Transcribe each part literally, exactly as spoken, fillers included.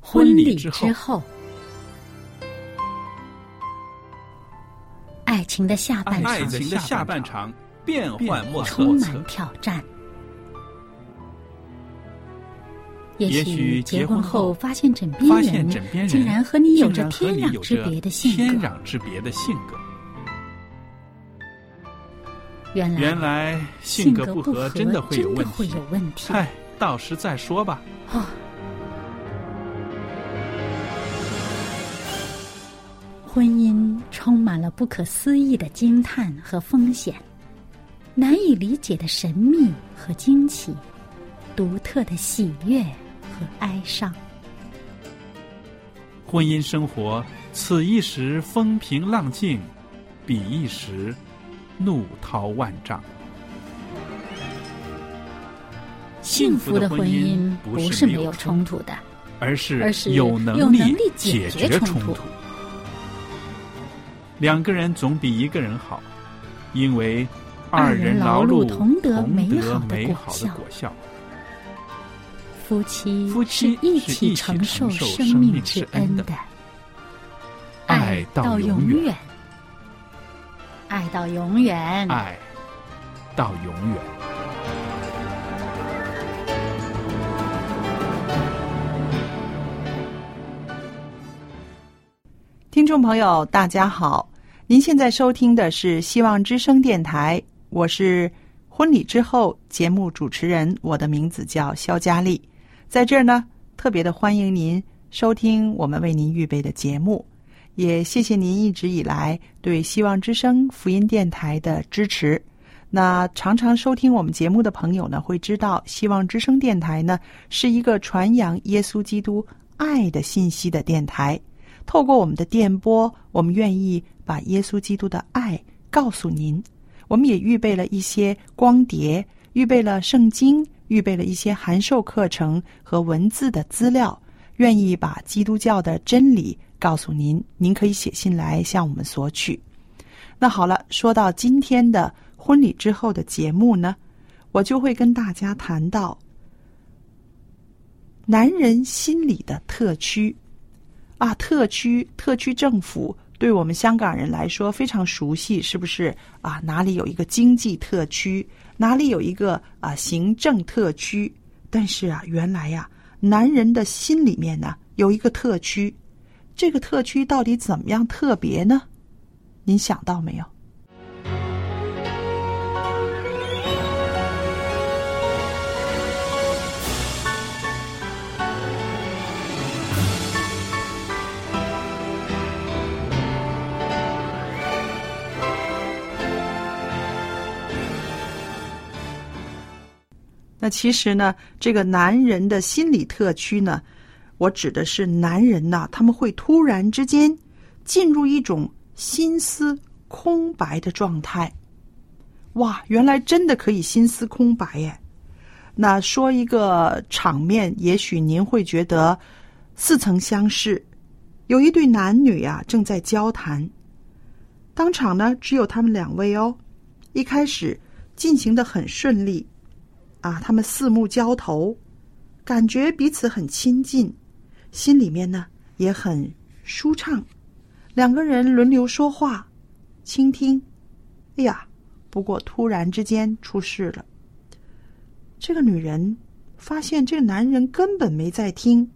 婚礼之后，爱情的下半场， 爱情的下半场变幻莫测， 充满挑战。也许结婚后发现枕边人竟然和你有着天壤之别的性格。 天壤之别的性格。 原来原来性格不合真的会有问题。 会有问题。 嗨，到时再说吧。 哦，婚姻充满了不可思议的惊叹和风险，难以理解的神秘和惊奇，独特的喜悦和哀伤。 婚姻生活，此一时风平浪静，彼一时怒涛万丈。 幸福的婚姻不是没有冲突的， 而是而是有能力解决冲突。两个人总比一个人好，因为二人劳碌同得美好的果效。 夫妻夫妻是一起承受生命之恩的， 爱到永远， 爱到永远， 爱到永远。 听众朋友大家好，您现在收听的是希望之声电台，我是婚礼之后节目主持人，我的名字叫肖佳丽。在这儿呢，特别的欢迎您收听我们为您预备的节目，也谢谢您一直以来对希望之声福音电台的支持。那常常收听我们节目的朋友呢，会知道希望之声电台呢是一个传扬耶稣基督爱的信息的电台。透过我们的电波，我们愿意把耶稣基督的爱告诉您。我们也预备了一些光碟，预备了圣经，预备了一些函授课程和文字的资料，愿意把基督教的真理告诉您。您可以写信来向我们索取。那好了，说到今天的婚礼之后的节目呢，我就会跟大家谈到男人心理的特区啊，特区特区政府对我们香港人来说非常熟悉，是不是啊？哪里有一个经济特区，哪里有一个啊行政特区？但是啊，原来呀、啊，男人的心里面呢有一个特区，这个特区到底怎么样特别呢？您想到没有？那其实呢，这个男人的心理特区呢，我指的是男人呐，他们会突然之间进入一种心思空白的状态。哇，原来真的可以心思空白耶！那说一个场面，也许您会觉得似曾相识。有一对男女啊，正在交谈，当场呢只有他们两位哦。一开始进行得很顺利。啊，他们四目交投，感觉彼此很亲近，心里面呢也很舒畅。两个人轮流说话，倾听。哎呀，不过突然之间出事了。这个女人发现这个男人根本没在听。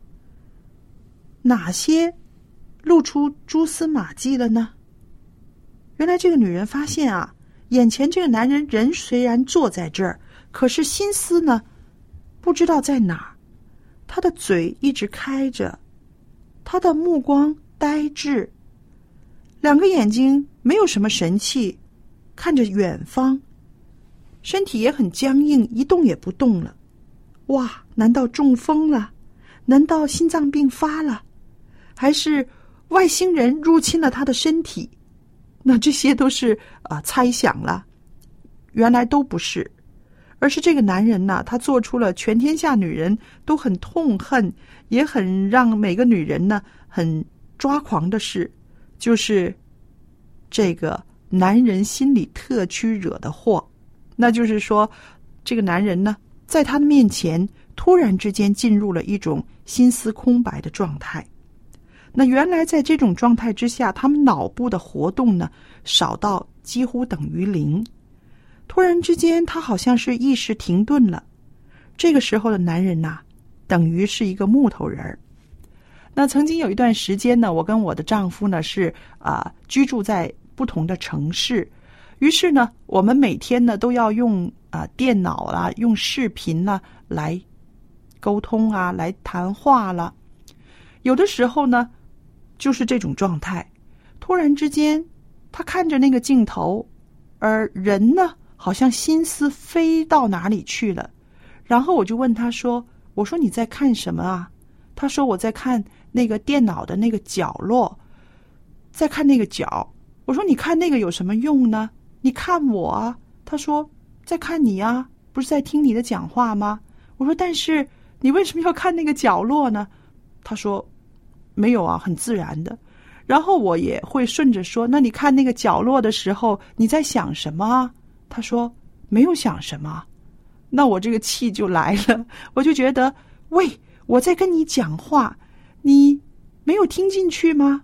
哪些露出蛛丝马迹了呢？原来这个女人发现啊，眼前这个男人人虽然坐在这儿，可是心思呢不知道在哪儿。他的嘴一直开着，他的目光呆滞，两个眼睛没有什么神气，看着远方，身体也很僵硬，一动也不动了。哇，难道中风了？难道心脏病发了？还是外星人入侵了他的身体？那这些都是啊、呃、猜想了，原来都不是。而是这个男人呢，他做出了全天下女人都很痛恨，也很让每个女人呢很抓狂的事，就是这个男人心理特区惹的祸。那就是说，这个男人呢，在他的面前突然之间进入了一种心思空白的状态。那原来在这种状态之下，他们脑部的活动呢少到几乎等于零。突然之间，他好像是意识停顿了。这个时候的男人呐、啊，等于是一个木头人儿。那曾经有一段时间呢，我跟我的丈夫呢是啊、呃、居住在不同的城市，于是呢，我们每天呢都要用啊、呃、电脑啦、用视频呢来沟通啊，来谈话啦。有的时候呢，就是这种状态。突然之间，他看着那个镜头，而人呢，好像心思飞到哪里去了。然后我就问他说：“我说你在看什么啊？”他说：“我在看那个电脑的那个角落，在看那个角。”我说：“你看那个有什么用呢？你看我啊。”他说：“在看你啊，不是在听你的讲话吗？”我说：“但是你为什么要看那个角落呢？”他说：“没有啊，很自然的。”然后我也会顺着说：“那你看那个角落的时候，你在想什么啊？”他说：“没有想什么。”那我这个气就来了，我就觉得，喂，我在跟你讲话，你没有听进去吗？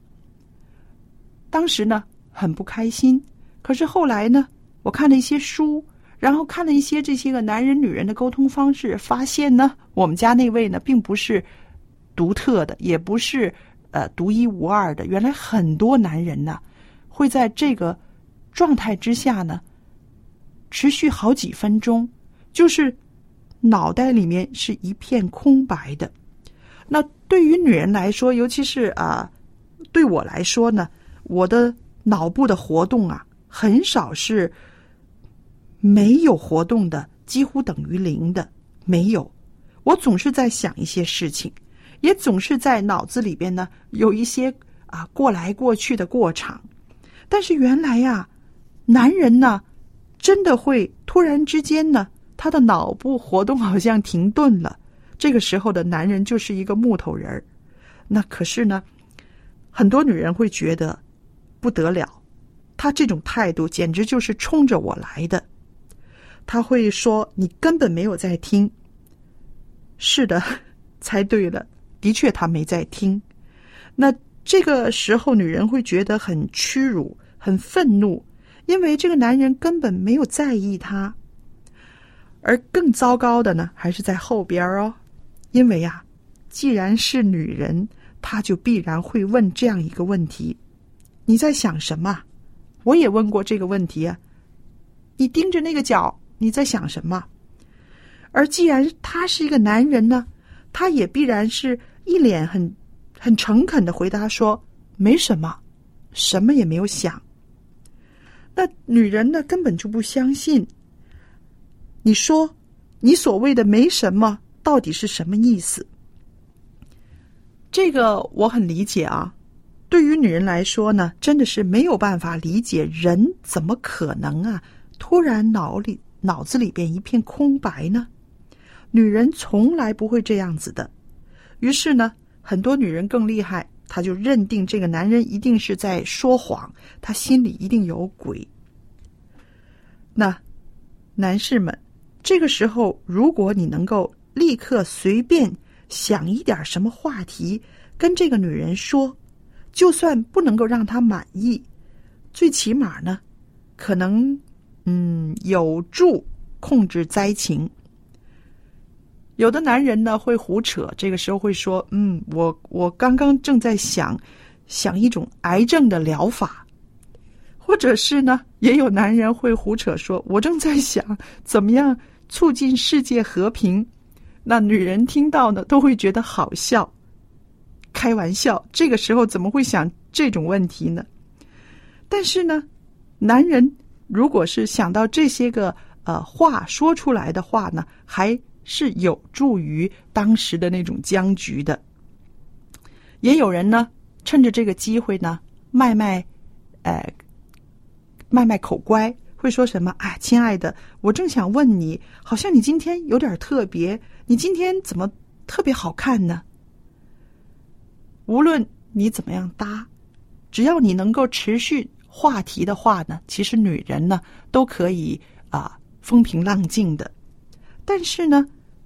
当时呢，很不开心。可是后来呢，我看了一些书，然后看了一些这些个男人女人的沟通方式，发现呢，我们家那位呢，并不是独特的，也不是呃独一无二的。原来很多男人呢，会在这个状态之下呢，持续好几分钟，就是脑袋里面是一片空白的。那对于女人来说，尤其是啊、呃，对我来说呢，我的脑部的活动啊，很少是没有活动的，几乎等于零的，没有。我总是在想一些事情，也总是在脑子里边呢有一些啊过来过去的过场。但是原来呀、啊，男人呢，真的会突然之间呢，他的脑部活动好像停顿了。这个时候的男人就是一个木头人儿。那可是呢，很多女人会觉得不得了，他这种态度简直就是冲着我来的。他会说：“你根本没有在听。”是的，猜对了，的确他没在听。那这个时候女人会觉得很屈辱，很愤怒，因为这个男人根本没有在意她。而更糟糕的呢，还是在后边哦。因为呀、啊，既然是女人，她就必然会问这样一个问题：你在想什么？我也问过这个问题啊。你盯着那个角，你在想什么？而既然他是一个男人呢，他也必然是一脸很很诚恳的回答说：没什么，什么也没有想。那女人呢，根本就不相信。你说你所谓的没什么到底是什么意思？这个我很理解啊。对于女人来说呢，真的是没有办法理解，人怎么可能啊突然脑里脑子里边一片空白呢？女人从来不会这样子的。于是呢，很多女人更厉害，她就认定这个男人一定是在说谎，他心里一定有鬼。那男士们，这个时候如果你能够立刻随便想一点什么话题跟这个女人说，就算不能够让她满意，最起码呢，可能嗯有助控制灾情。有的男人呢会胡扯，这个时候会说：嗯，我我刚刚正在想想一种癌症的疗法。或者是呢，也有男人会胡扯说：我正在想怎么样促进世界和平。那女人听到呢，都会觉得好笑，开玩笑，这个时候怎么会想这种问题呢？但是呢，男人如果是想到这些个呃话说出来的话呢，还是有助于当时的那种僵局的。也有人呢，趁着这个机会呢，卖卖呃卖卖口乖，会说什么：哎，亲爱的，我正想问你，好像你今天有点特别，你今天怎么特别好看呢？无论你怎么样搭，只要你能够持续话题的话呢，其实女人呢都可以啊风平浪静的。但是呢，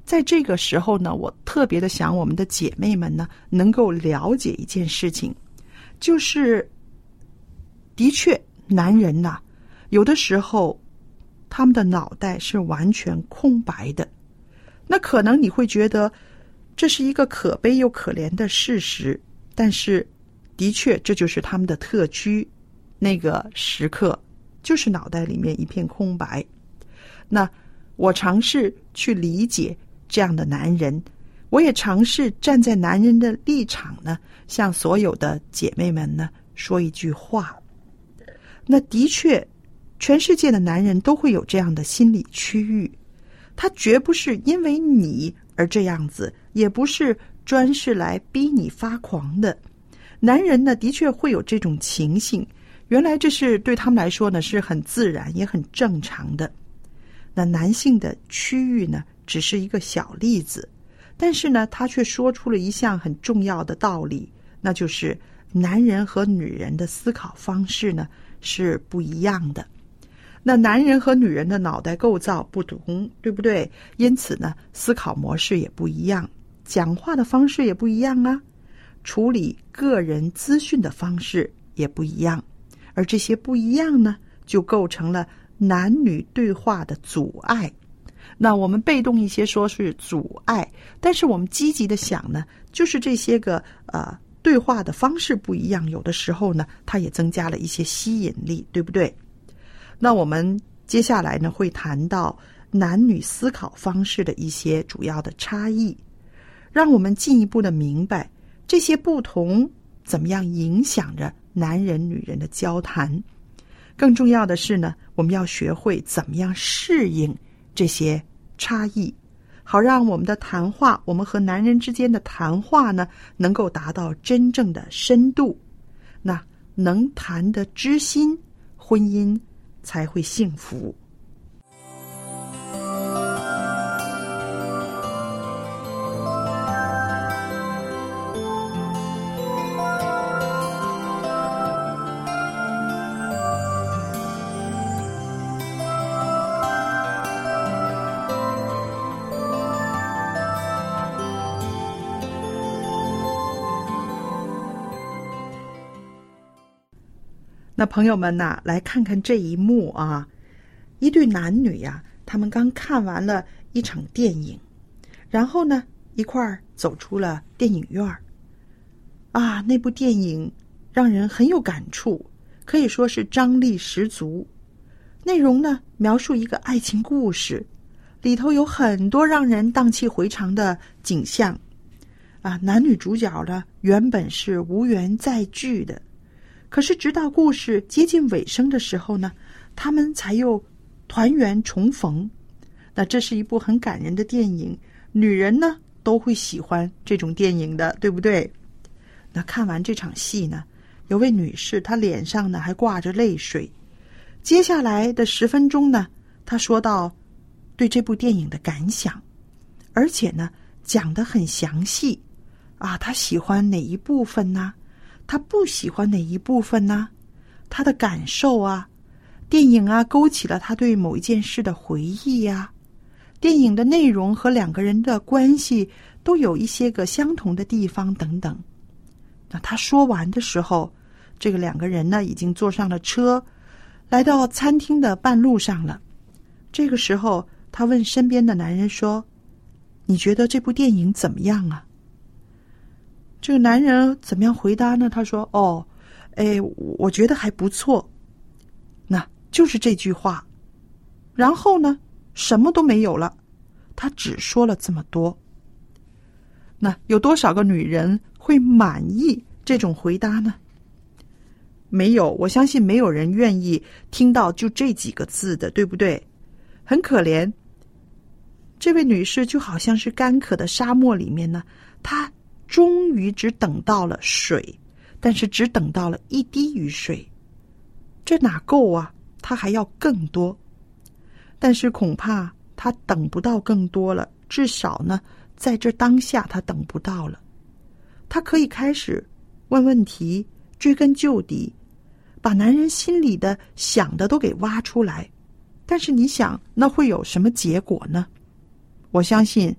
在这个时候呢，我特别的想我们的姐妹们呢，能够了解一件事情，就是的确男人呐、啊，有的时候他们的脑袋是完全空白的。那可能你会觉得这是一个可悲又可怜的事实，但是的确这就是他们的特区，那个时刻就是脑袋里面一片空白。那我尝试去理解这样的男人，我也尝试站在男人的立场呢，向所有的姐妹们呢说一句话。那的确全世界的男人都会有这样的心理区域，他绝不是因为你而这样子，也不是专是来逼你发狂的。男人呢的确会有这种情形，原来这是对他们来说呢是很自然也很正常的。那男性的区域呢只是一个小例子，但是呢他却说出了一项很重要的道理，那就是男人和女人的思考方式呢是不一样的。那男人和女人的脑袋构造不同，对不对？因此呢思考模式也不一样，讲话的方式也不一样啊，处理个人资讯的方式也不一样。而这些不一样呢就构成了男女对话的阻碍。那我们被动一些说是阻碍，但是我们积极的想呢，就是这些个呃对话的方式不一样，有的时候呢它也增加了一些吸引力，对不对？那我们接下来呢会谈到男女思考方式的一些主要的差异，让我们进一步的明白这些不同怎么样影响着男人女人的交谈。更重要的是呢，我们要学会怎么样适应这些差异，好让我们的谈话，我们和男人之间的谈话呢能够达到真正的深度。那能谈得知心，婚姻才会幸福。那朋友们呐，来看看这一幕啊，一对男女呀、啊，他们刚看完了一场电影，然后呢，一块儿走出了电影院儿。啊，那部电影让人很有感触，可以说是张力十足。内容呢，描述一个爱情故事，里头有很多让人荡气回肠的景象。啊，男女主角呢，原本是无缘再聚的。可是直到故事接近尾声的时候呢，他们才又团圆重逢。那这是一部很感人的电影，女人呢都会喜欢这种电影的，对不对？那看完这场戏呢，有位女士她脸上呢还挂着泪水。接下来的十分钟呢，她说到对这部电影的感想，而且呢讲得很详细啊，她喜欢哪一部分呢？他不喜欢哪一部分呢？他的感受啊，电影啊勾起了他对某一件事的回忆呀、啊，电影的内容和两个人的关系都有一些个相同的地方等等。那他说完的时候，这个两个人呢已经坐上了车，来到餐厅的半路上了。这个时候他问身边的男人说，你觉得这部电影怎么样啊？这个男人怎么样回答呢？他说，哦，哎，我觉得还不错。那就是这句话。然后呢，什么都没有了，他只说了这么多。那有多少个女人会满意这种回答呢？没有，我相信没有人愿意听到就这几个字的，对不对？很可怜，这位女士就好像是干渴的沙漠里面呢，她终于只等到了水，但是只等到了一滴雨水，这哪够啊？他还要更多。但是恐怕他等不到更多了，至少呢，在这当下他等不到了。他可以开始问问题，追根究底，把男人心里的想的都给挖出来。但是你想，那会有什么结果呢？我相信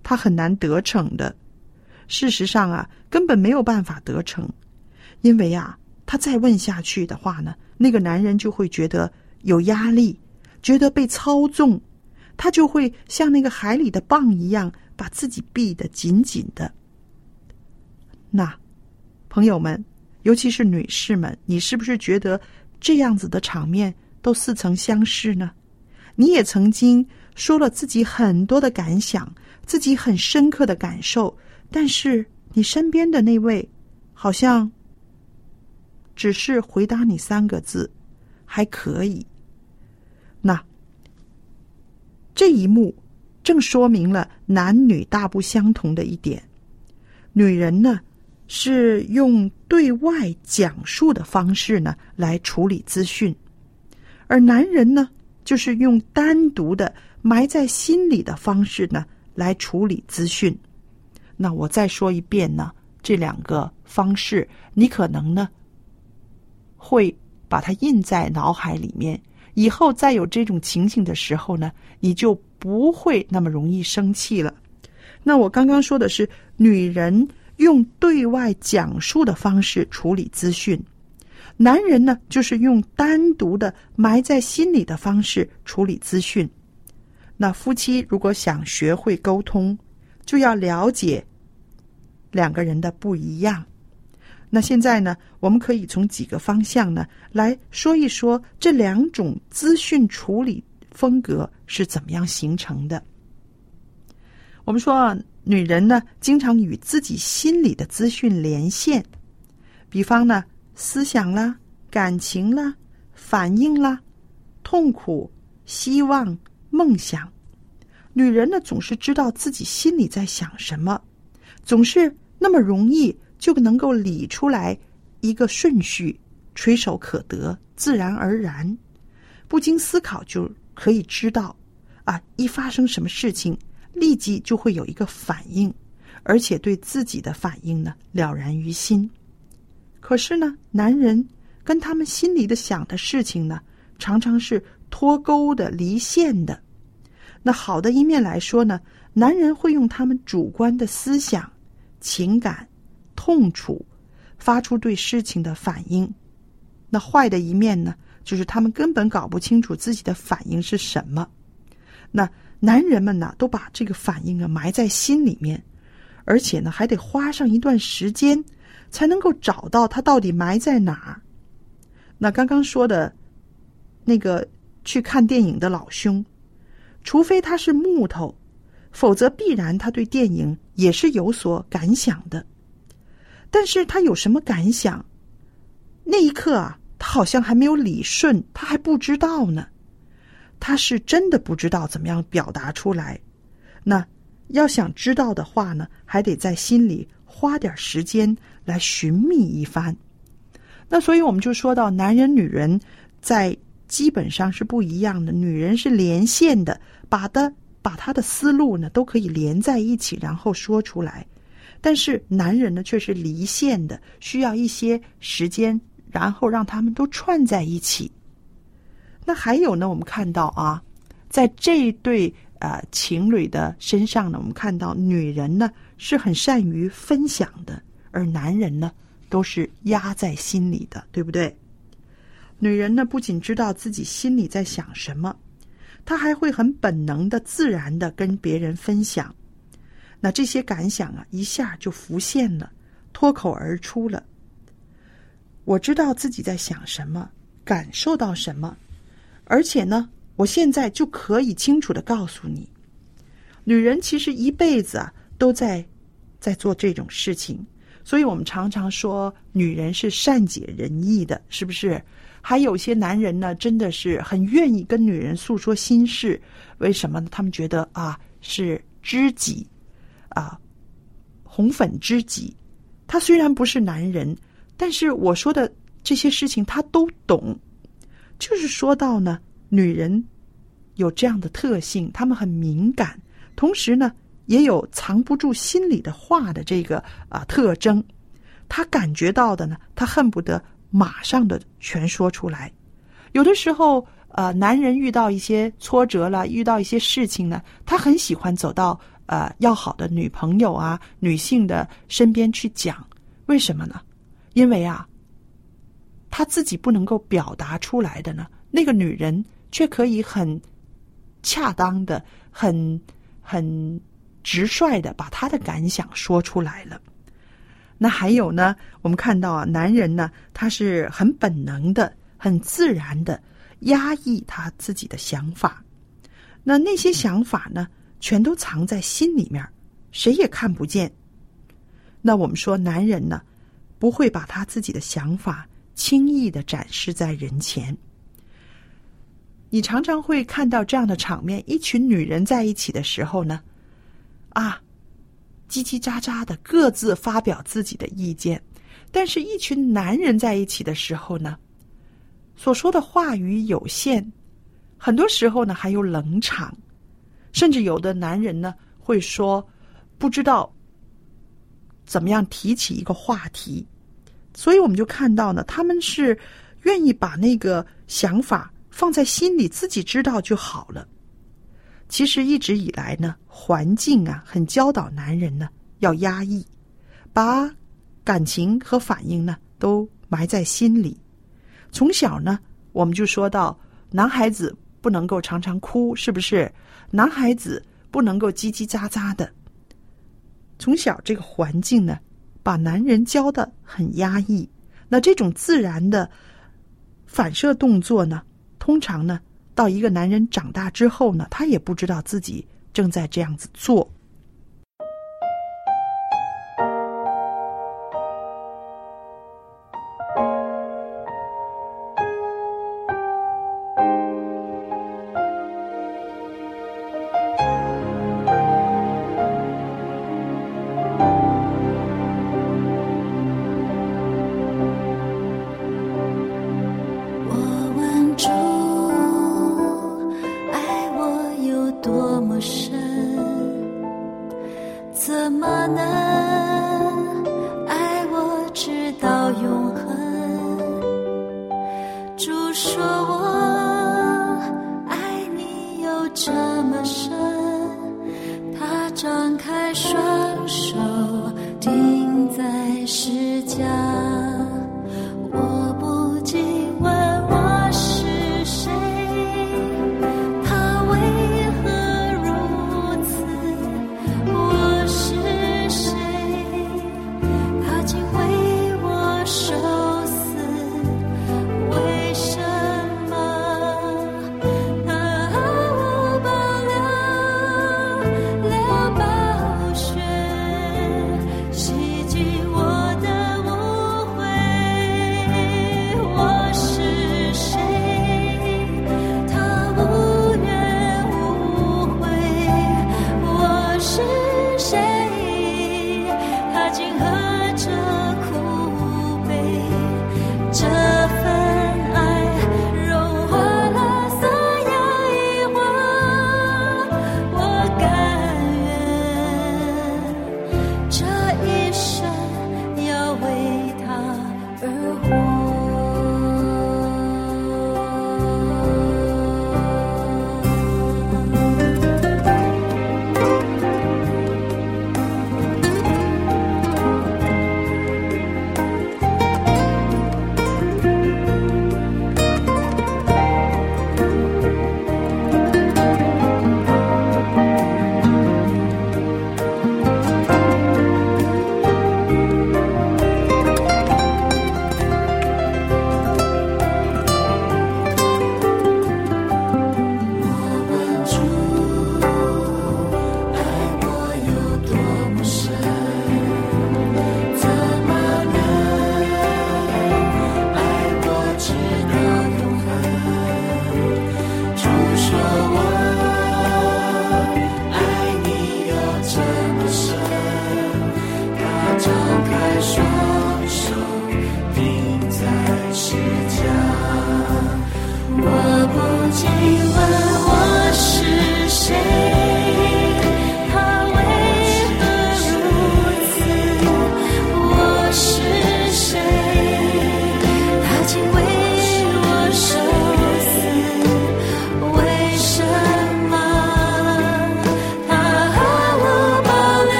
他很难得逞的。事实上啊，根本没有办法得逞，因为啊，他再问下去的话呢，那个男人就会觉得有压力，觉得被操纵，他就会像那个海里的蚌一样，把自己闭得紧紧的。那朋友们，尤其是女士们，你是不是觉得这样子的场面都似曾相识呢？你也曾经说了自己很多的感想，自己很深刻的感受，但是你身边的那位好像只是回答你三个字，还可以。那这一幕正说明了男女大不相同的一点。女人呢，是用对外讲述的方式呢来处理资讯，而男人呢，就是用单独的埋在心里的方式呢来处理资讯。那我再说一遍呢，这两个方式你可能呢会把它印在脑海里面，以后再有这种情形的时候呢，你就不会那么容易生气了。那我刚刚说的是女人用对外讲述的方式处理资讯，男人呢就是用单独的埋在心里的方式处理资讯。那夫妻如果想学会沟通，就要了解两个人的不一样。那现在呢，我们可以从几个方向呢来说一说这两种资讯处理风格是怎么样形成的。我们说啊，女人呢经常与自己心里的资讯连线，比方呢思想啦、感情啦、反应啦、痛苦、希望、梦想。女人呢总是知道自己心里在想什么，总是那么容易就能够理出来一个顺序，垂手可得，自然而然，不经思考就可以知道啊，一发生什么事情立即就会有一个反应，而且对自己的反应呢了然于心。可是呢，男人跟他们心里的想的事情呢常常是脱钩的、离线的。那好的一面来说呢，男人会用他们主观的思想、情感、痛楚发出对事情的反应。那坏的一面呢，就是他们根本搞不清楚自己的反应是什么。那男人们呢，都把这个反应啊埋在心里面，而且呢还得花上一段时间才能够找到它到底埋在哪儿。那刚刚说的那个去看电影的老兄，除非他是木头，否则必然他对电影也是有所感想的。但是他有什么感想，那一刻啊，他好像还没有理顺，他还不知道呢。他是真的不知道怎么样表达出来。那要想知道的话呢，还得在心里花点时间来寻觅一番。那所以我们就说到，男人女人在基本上是不一样的。女人是连线的，把的把他的思路呢都可以连在一起，然后说出来。但是男人呢却是离线的，需要一些时间，然后让他们都串在一起。那还有呢，我们看到啊，在这一对呃情侣的身上呢，我们看到女人呢是很善于分享的，而男人呢都是压在心里的，对不对？女人呢不仅知道自己心里在想什么，她还会很本能的、自然的跟别人分享。那这些感想啊，一下就浮现了，脱口而出了。我知道自己在想什么，感受到什么，而且呢，我现在就可以清楚地告诉你。女人其实一辈子啊都在在做这种事情，所以我们常常说女人是善解人意的，是不是？还有些男人呢，真的是很愿意跟女人诉说心事。为什么呢？他们觉得啊是知己啊，红粉知己。他虽然不是男人，但是我说的这些事情他都懂。就是说到呢，女人有这样的特性，她们很敏感，同时呢也有藏不住心里的话的这个啊特征。她感觉到的呢，她恨不得马上的全说出来。有的时候呃，男人遇到一些挫折了，遇到一些事情呢，他很喜欢走到呃要好的女朋友啊、女性的身边去讲。为什么呢？因为啊，她自己不能够表达出来的呢，那个女人却可以很恰当的、很很直率的把她的感想说出来了。那还有呢，我们看到啊，男人呢，他是很本能的、很自然的压抑他自己的想法。那那些想法呢，全都藏在心里面，谁也看不见。那我们说，男人呢，不会把他自己的想法轻易的展示在人前。你常常会看到这样的场面，一群女人在一起的时候呢，啊，叽叽喳喳的各自发表自己的意见，但是一群男人在一起的时候呢，所说的话语有限，很多时候呢还有冷场，甚至有的男人呢会说不知道怎么样提起一个话题。所以我们就看到呢，他们是愿意把那个想法放在心里，自己知道就好了。其实一直以来呢，环境啊很教导男人呢要压抑，把感情和反应呢都埋在心里。从小呢，我们就说到男孩子不能够常常哭，是不是？男孩子不能够叽叽喳喳的。从小这个环境呢，把男人教得很压抑。那这种自然的反射动作呢，通常呢，到一个男人长大之后呢，他也不知道自己正在这样子做。 洗净我的无悔。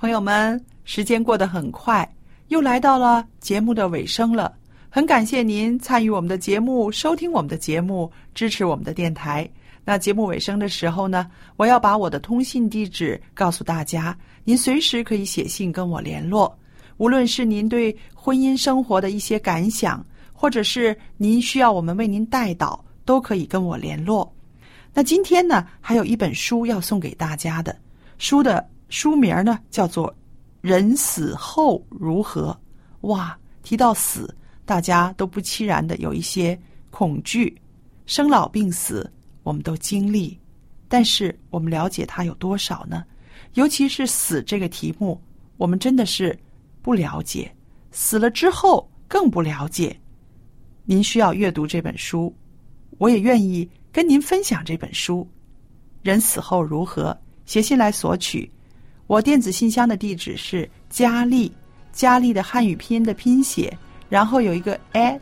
朋友们，时间过得很快，又来到了节目的尾声了。很感谢您参与我们的节目，收听我们的节目，支持我们的电台。那节目尾声的时候呢，我要把我的通信地址告诉大家，您随时可以写信跟我联络。无论是您对婚姻生活的一些感想，或者是您需要我们为您代祷，都可以跟我联络。那今天呢，还有一本书要送给大家的，书的书名呢叫做《人死后如何》。哇，提到死，大家都不期然的有一些恐惧。生老病死我们都经历，但是我们了解它有多少呢？尤其是死这个题目，我们真的是不了解，死了之后更不了解。您需要阅读这本书，我也愿意跟您分享这本书。人死后如何？写信来索取。我电子信箱的地址是佳丽，佳丽的汉语拼音的拼写，然后有一个 at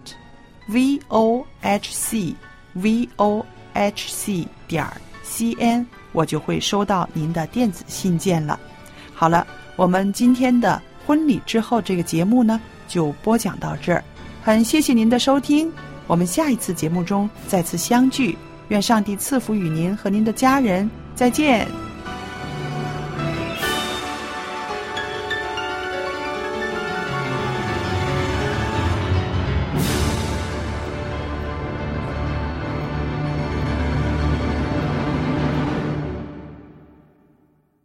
vohc vohc 点 cn， 我就会收到您的电子信件了。好了，我们今天的婚礼之后这个节目呢，就播讲到这儿。很谢谢您的收听，我们下一次节目中再次相聚。愿上帝赐福与您和您的家人，再见。